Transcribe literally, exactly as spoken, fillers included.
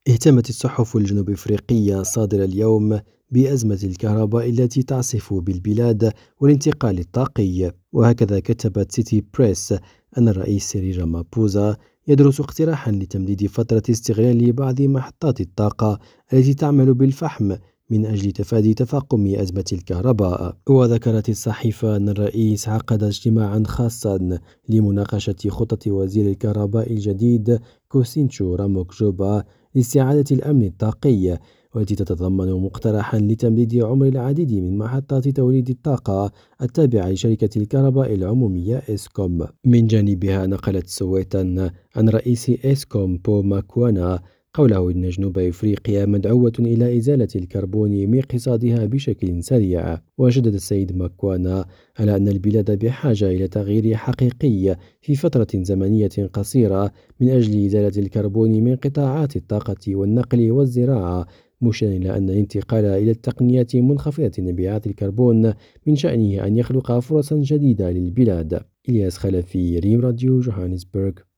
اهتمت الصحف الجنوب أفريقية الصادرة اليوم بأزمة الكهرباء التي تعصف بالبلاد والانتقال الطاقي، وهكذا كتبت سيتي بريس أن الرئيس سيري رامابوزا يدرس اقتراحا لتمديد فترة استغلال بعض محطات الطاقة التي تعمل بالفحم من أجل تفادي تفاقم أزمة الكهرباء. وذكرت الصحيفة أن الرئيس عقد اجتماعا خاصا لمناقشة خطة وزير الكهرباء الجديد كوسينشو راموكجوبا لاستعادة الأمن الطاقي، والتي تتضمن مقترحا لتمديد عمر العديد من محطات توليد الطاقة التابعة لشركة الكهرباء العمومية إسكوم. من جانبها نقلت سويتا عن رئيس إسكوم بو ماكوانا قوله إن جنوب إفريقيا مدعوة إلى إزالة الكربون من اقتصادها بشكل سريع، وشدد السيد ماكوانا على أن البلاد بحاجة إلى تغيير حقيقي في فترة زمنية قصيرة من أجل إزالة الكربون من قطاعات الطاقة والنقل والزراعة، مشيرا إلى أن الانتقال إلى التقنيات منخفضة انبعاث الكربون من شأنه أن يخلق فرصا جديدة للبلاد. إلياس خلفي، ريم راديو، جوهانسبرغ.